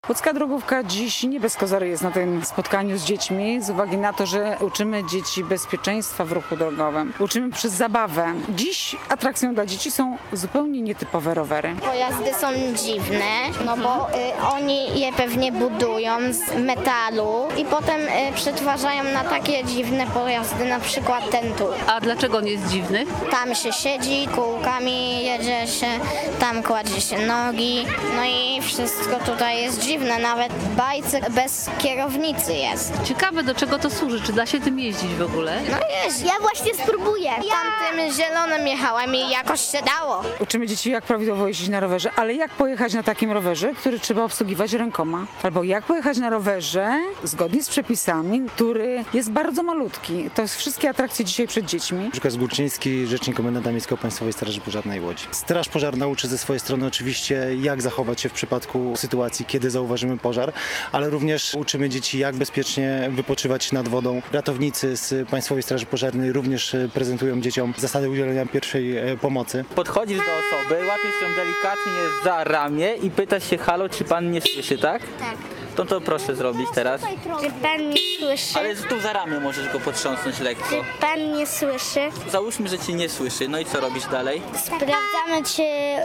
Łódzka Drogówka dziś nie bez kozery jest na tym spotkaniu z dziećmi z uwagi na to, że uczymy dzieci bezpieczeństwa w ruchu drogowym. Uczymy przez zabawę. Dziś atrakcją dla dzieci są zupełnie nietypowe rowery. Pojazdy są dziwne, no bo oni je pewnie budują z metalu i potem przetwarzają na takie dziwne pojazdy, na przykład ten tu. A dlaczego on jest dziwny? Tam się siedzi, kółkami jedzie się, tam kładzie się nogi, no i wszystko tutaj jest dziwne, nawet bajce bez kierownicy jest. Ciekawe, do czego to służy, czy da się tym jeździć w ogóle? No jest. Ja właśnie spróbuję. Tamtym zielonym jechałem i jakoś się dało. Uczymy dzieci, jak prawidłowo jeździć na rowerze, ale jak pojechać na takim rowerze, który trzeba obsługiwać rękoma. Albo jak pojechać na rowerze zgodnie z przepisami, który jest bardzo malutki. To są wszystkie atrakcje dzisiaj przed dziećmi. Łukasz Górczyński, rzecznik komendanta miejskiego Państwowej Straży Pożarnej Łodzi. Straż Pożarna uczy ze swojej strony oczywiście, jak zachować się w przypadku sytuacji, kiedy zauważymy pożar, ale również uczymy dzieci, jak bezpiecznie wypoczywać nad wodą. Ratownicy z Państwowej Straży Pożarnej również prezentują dzieciom zasady udzielenia pierwszej pomocy. Podchodzisz do osoby, łapiesz ją delikatnie za ramię i pytasz się: halo, czy pan nie słyszy, tak? Tak. To proszę zrobić teraz. Czy pan nie słyszy? Ale tu za ramię możesz go potrząsnąć lekko. Czy pan nie słyszy? Załóżmy, że cię nie słyszy. No i co robisz dalej? Sprawdzamy, czy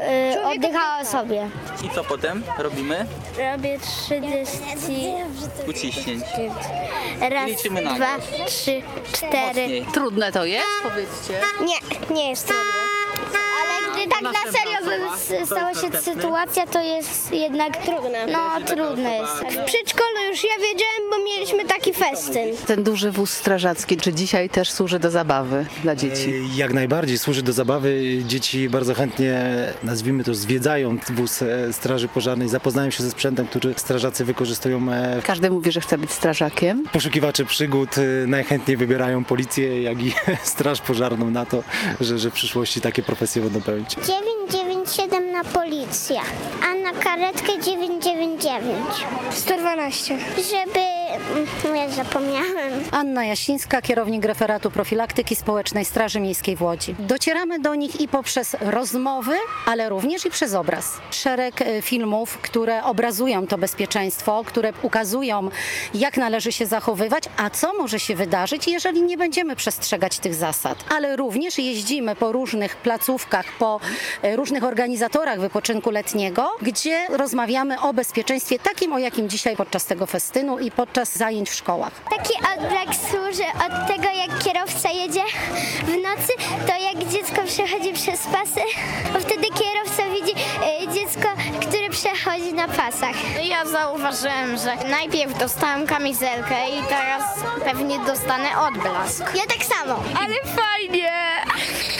oddycha sobie. I co potem robimy? Robię 3 dyscypliny. Uciśnięć. Raz, Liczymy na 2, głos. 3, 4. Mocniej. Trudne to jest, powiedzcie. Nie jest trudne. Ale gdy tak na serio by stała się sytuacja, to jest jednak trudne. No, trudne jest. W przedszkolu już ja wiedziałem, bo mieliśmy taki festyn. Ten duży wóz strażacki, czy dzisiaj też służy do zabawy dla dzieci? Jak najbardziej służy do zabawy. Dzieci bardzo chętnie, nazwijmy to, zwiedzają wóz Straży Pożarnej, zapoznają się ze sprzętem, który strażacy wykorzystują. Każdy mówi, że chce być strażakiem. Poszukiwacze przygód najchętniej wybierają policję, jak i Straż Pożarną na to, że w przyszłości takie profesje będą pełnić. 997 na policję, a na karetkę 999. 112. Żeby... ja zapomniałem. Anna Jasińska, kierownik referatu profilaktyki społecznej Straży Miejskiej w Łodzi. Docieramy do nich i poprzez rozmowy, ale również i przez obraz. Szereg filmów, które obrazują to bezpieczeństwo, które ukazują, jak należy się zachowywać, a co może się wydarzyć, jeżeli nie będziemy przestrzegać tych zasad. Ale również jeździmy po różnych placówkach, po różnych organizatorach wypoczynku letniego, gdzie rozmawiamy o bezpieczeństwie takim, o jakim dzisiaj podczas tego festynu i podczas zajęć w szkołach. Taki odbrak służy od tego, jak kierowca jedzie w nocy, to jak dziecko przechodzi przez pasy, bo wtedy kierowca widzi dziecko, które przechodzi na pasach. Ja zauważyłem, że najpierw dostałam kamizelkę i teraz pewnie dostanę odblask. Ja tak samo. Ale fajnie!